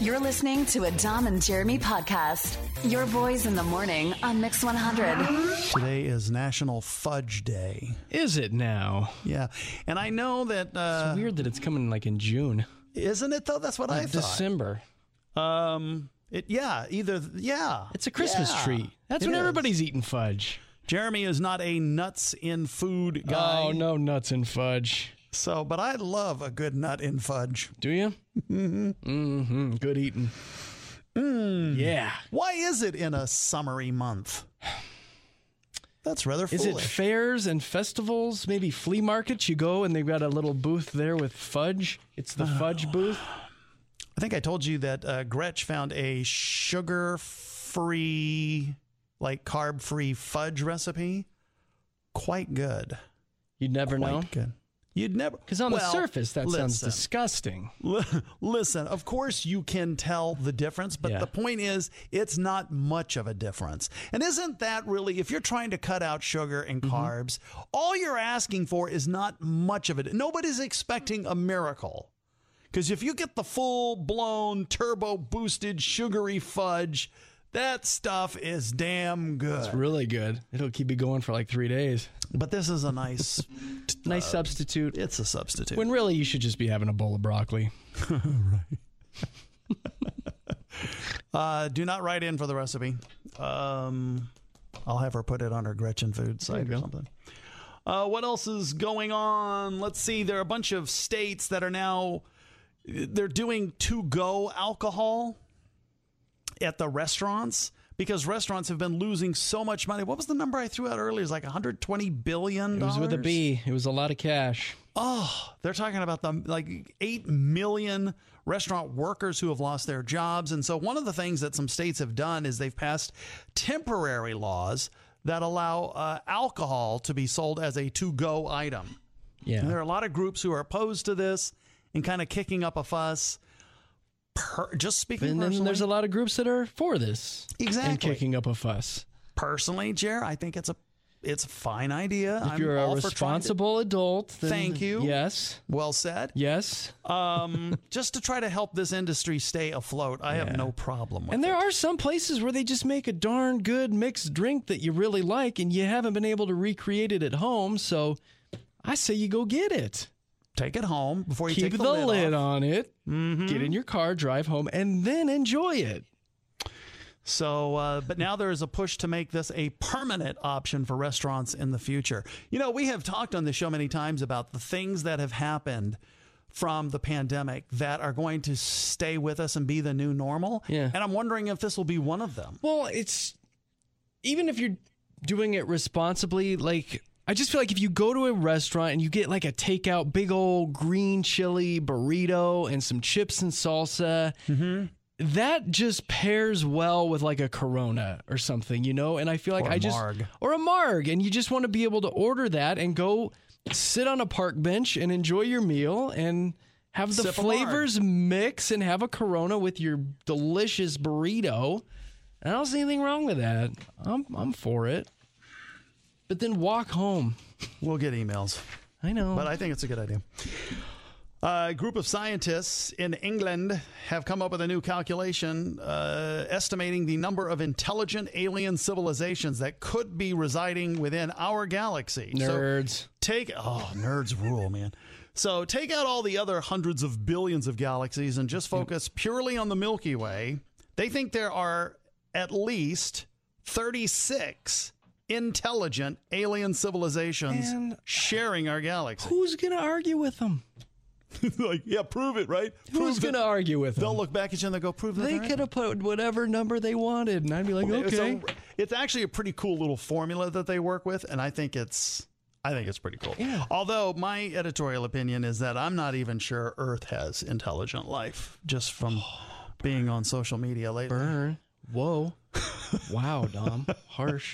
You're listening to a Dom and Jeremy podcast. Your boys in the morning on Mix 100. Today is National Fudge Day. Is it now? Yeah. And I know that... It's weird that it's coming like in June. Isn't it, though? That's what I thought. December. It's a Christmas treat. That's when everybody's eating fudge. Jeremy is not a nuts in food guy. Oh, no nuts in fudge. So, but I love a good nut in fudge. Do you? Mm-hmm. Good eating. Yeah. Why is it in a summery month? That's rather foolish. Is it fairs and festivals? Maybe flea markets? You go and they've got a little booth there with fudge. It's the fudge booth. I think I told you that Gretch found a sugar-free, like carb-free fudge recipe. Quite good. You'd never know? Quite good. You'd never. Because on the surface, that sounds disgusting. Listen, of course you can tell the difference, but the point is it's not much of a difference. And isn't that really, if you're trying to cut out sugar and carbs, all you're asking for is not much of it. Nobody's expecting a miracle. Because if you get the full-blown, turbo-boosted, sugary fudge, that stuff is damn good. It's really good. It'll keep you going for like 3 days. But this is a nice... nice substitute. It's a substitute. When really you should just be having a bowl of broccoli. Right. Do not write in for the recipe. I'll have her put it on her Gretchen Food site or something. What else is going on? Let's see. There are a bunch of states that are now... They're doing to-go alcohol at the restaurants because restaurants have been losing so much money. What was the number I threw out earlier? It was like $120 billion. It was with a B. It was a lot of cash. Oh, they're talking about like 8 million restaurant workers who have lost their jobs. And so one of the things that some states have done is they've passed temporary laws that allow alcohol to be sold as a to-go item. Yeah. And there are a lot of groups who are opposed to this and kind of kicking up a fuss. Just speaking and personally. then there's a lot of groups that are for this. Exactly. And kicking up a fuss. Personally, Jer, I think it's a fine idea. If you're a responsible adult, then thank you. Yes. Well said. Yes. Just to try to help this industry stay afloat, I have no problem with it. And there are some places where they just make a darn good mixed drink that you really like, and you haven't been able to recreate it at home, so I say you go get it. Take it home before you Keep take the lid off. on it. Mm-hmm. Get in your car, drive home, and then enjoy it. So, but now there is a push to make this a permanent option for restaurants in the future. You know, we have talked on the show many times about the things that have happened from the pandemic that are going to stay with us and be the new normal. Yeah. And I'm wondering if this will be one of them. Well, it's even if you're doing it responsibly, like I just feel like if you go to a restaurant and you get like a takeout big old green chili burrito and some chips and salsa, that just pairs well with like a Corona or something, you know? And I feel like or a Marg, and you just want to be able to order that and go sit on a park bench and enjoy your meal and have the flavors mix and have a Corona with your delicious burrito. I don't see anything wrong with that. I'm for it. But then walk home. We'll get emails. I know. But I think it's a good idea. A group of scientists in England have come up with a new calculation estimating the number of intelligent alien civilizations that could be residing within our galaxy. Nerds. So nerds rule, man. So take out all the other hundreds of billions of galaxies and just focus purely on the Milky Way. They think there are at least 36 intelligent alien civilizations sharing our galaxy. Who's going to argue with them? Like, yeah, prove it, right? Who's going to argue with them? They'll look back at you and they'll go, prove that. They could have put whatever number they wanted, and I'd be like, okay. So it's actually a pretty cool little formula that they work with, and I think it's pretty cool. Yeah. Although my editorial opinion is that I'm not even sure Earth has intelligent life, just from being on social media lately. Burn. Whoa. Wow, Dom. Harsh.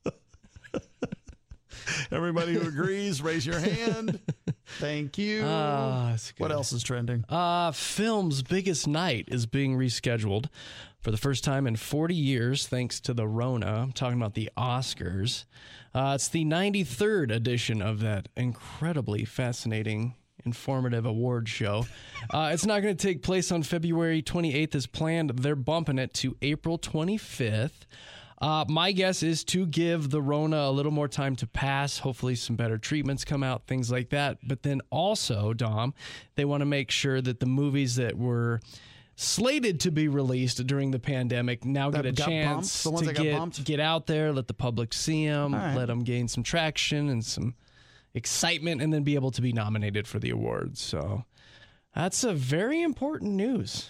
Everybody who agrees, raise your hand. Thank you. That's good. What else is trending? Film's biggest night is being rescheduled for the first time in 40 years, thanks to the Rona. I'm talking about the Oscars. It's the 93rd edition of that incredibly fascinating informative award show. It's not going to take place on February 28th as planned. They're bumping it to April 25th. My guess is to give the Rona a little more time to pass. Hopefully some better treatments come out, things like that. But then also, Dom, they want to make sure that the movies that were slated to be released during the pandemic now get a chance to get out there, let the public see them, let them gain some traction and some excitement, and then be able to be nominated for the awards. So that's a very important news.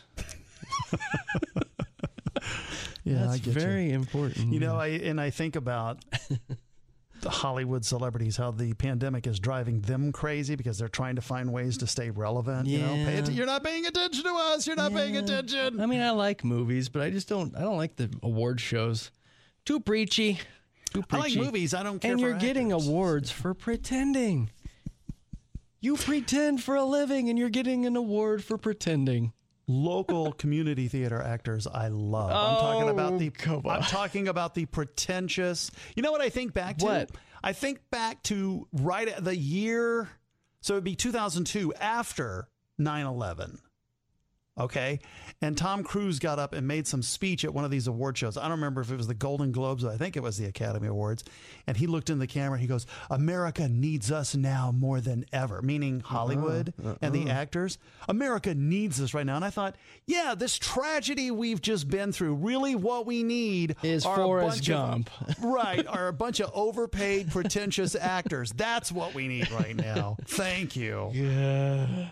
Yeah, that's very important. You know, I think about the Hollywood celebrities, how the pandemic is driving them crazy because they're trying to find ways to stay relevant. Yeah. You know, you're not paying attention to us. You're not paying attention. I mean, I like movies, but I don't like the award shows. Too preachy. I like movies. I don't care. And for you're getting actors. awards for pretending. You pretend for a living, and you're getting an award for pretending. Local community theater actors I love. I'm talking about the pretentious. You know what I think back to? What? I think back to right at the year, so it'd be 2002, after 9/11. Okay. And Tom Cruise got up and made some speech at one of these award shows. I don't remember if it was the Golden Globes, or I think it was the Academy Awards. And he looked in the camera. He goes, "America needs us now more than ever," meaning Hollywood and the actors. America needs us right now. And I thought, yeah, this tragedy we've just been through, really what we need is are Forrest Gump. Are a bunch of overpaid, pretentious actors. That's what we need right now. Thank you. Yeah.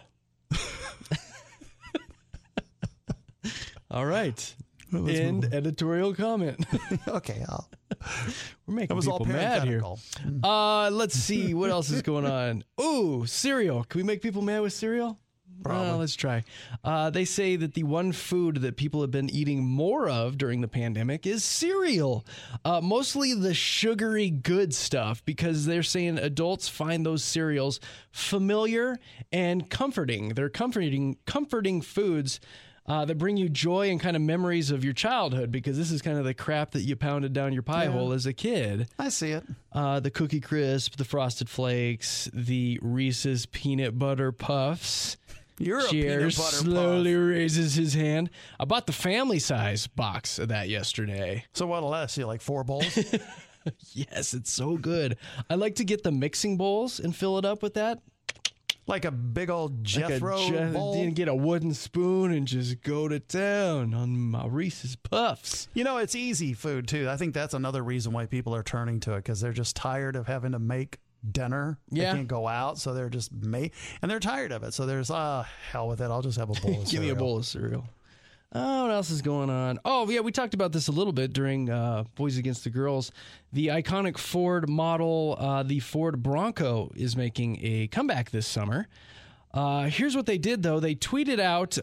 All right. End editorial comment. Okay. We're making That was all people mad here. Let's see what else is going on. Ooh, cereal. Can we make people mad with cereal? Let's try. They say that the one food that people have been eating more of during the pandemic is cereal. Mostly the sugary good stuff, because they're saying adults find those cereals familiar and comforting. They're comforting foods that bring you joy and kind of memories of your childhood, because this is kind of the crap that you pounded down your pie hole as a kid. I see it. The Cookie Crisp, the Frosted Flakes, the Reese's Peanut Butter Puffs. You're a Jer peanut butter slowly puff. raises his hand. I bought the family size box of that yesterday. So what'll last you, like 4 bowls? Yes, it's so good. I like to get the mixing bowls and fill it up with that. Like a big old Jethro bowl? Then get a wooden spoon and just go to town on my Reese's Puffs. You know, it's easy food, too. I think that's another reason why people are turning to it, because they're just tired of having to make dinner. Yeah. They can't go out, so they're just and they're tired of it. So there's, hell with it. I'll just have a bowl of cereal. Give me a bowl of cereal. Oh, what else is going on? Oh, yeah, we talked about this a little bit during Boys Against the Girls. The iconic Ford model, the Ford Bronco, is making a comeback this summer. Here's what they did, though. They tweeted out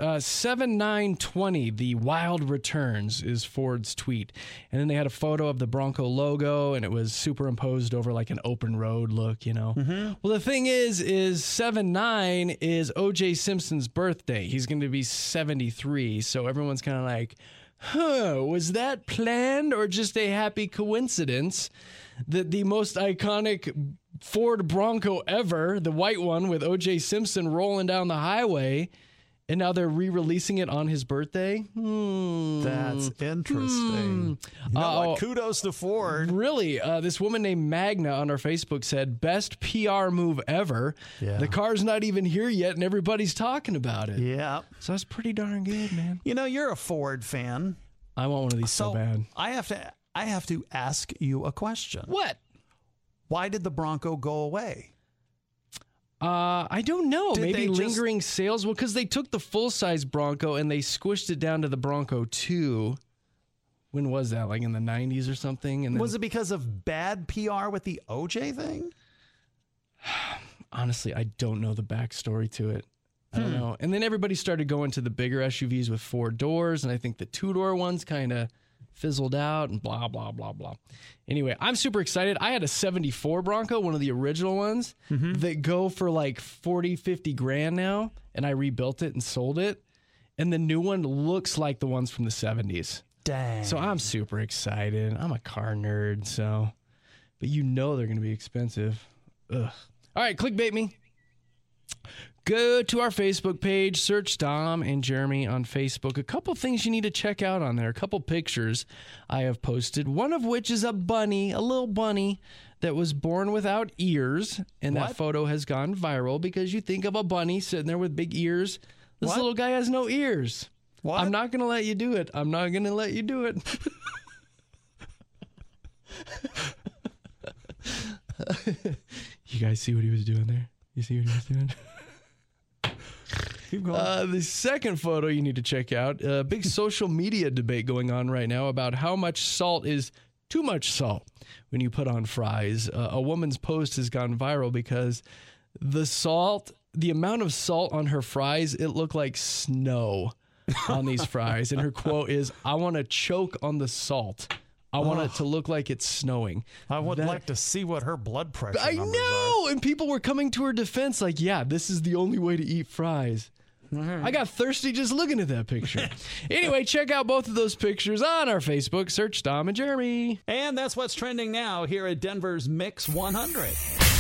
7920, the wild returns is Ford's tweet. And then they had a photo of the Bronco logo, and it was superimposed over like an open road look, you know. Mm-hmm. Well, the thing is 79 is O.J. Simpson's birthday. He's going to be 73, so everyone's kind of like, was that planned or just a happy coincidence that the most iconic Ford Bronco ever, the white one with O.J. Simpson rolling down the highway, and now they're re-releasing it on his birthday? That's interesting. You know what? Kudos to Ford. Really? This woman named Magna on our Facebook said, best PR move ever. Yeah. The car's not even here yet, and everybody's talking about it. Yeah. So that's pretty darn good, man. You know, you're a Ford fan. I want one of these so bad. I have to ask you a question. What? Why did the Bronco go away? I don't know. Did Maybe they lingering sales. Well, because they took the full-size Bronco and they squished it down to the Bronco 2. When was that? Like in the 90s or something? And then, was it because of bad PR with the OJ thing? Honestly, I don't know the backstory to it. I don't know. And then everybody started going to the bigger SUVs with 4 doors, and I think the 2-door ones kind of fizzled out and blah, blah, blah, blah. Anyway, I'm super excited. I had a 74 Bronco, one of the original ones, that go for like 40, 50 grand now, and I rebuilt it and sold it. And the new one looks like the ones from the 70s. Dang. So I'm super excited. I'm a car nerd, so. But you know they're going to be expensive. Ugh. All right, clickbait me. Go to our Facebook page, search Dom and Jeremy on Facebook. A couple things you need to check out on there. A couple pictures I have posted, one of which is a bunny, a little bunny that was born without ears. And that photo has gone viral because you think of a bunny sitting there with big ears. This little guy has no ears. What? I'm not going to let you do it. I'm not going to let you do it. You guys see what he was doing there? You see what he was doing? Keep going. The second photo you need to check out, a big social media debate going on right now about how much salt is too much salt when you put on fries. A woman's post has gone viral because the amount of salt on her fries, it looked like snow on these fries. And her quote is, "I want to choke on the salt. I want it to look like it's snowing." I would like to see what her blood pressure I numbers know! And people were coming to her defense like, yeah, this is the only way to eat fries. I got thirsty just looking at that picture. Anyway, check out both of those pictures on our Facebook. Search Dom and Jeremy. And that's what's trending now here at Denver's Mix 100.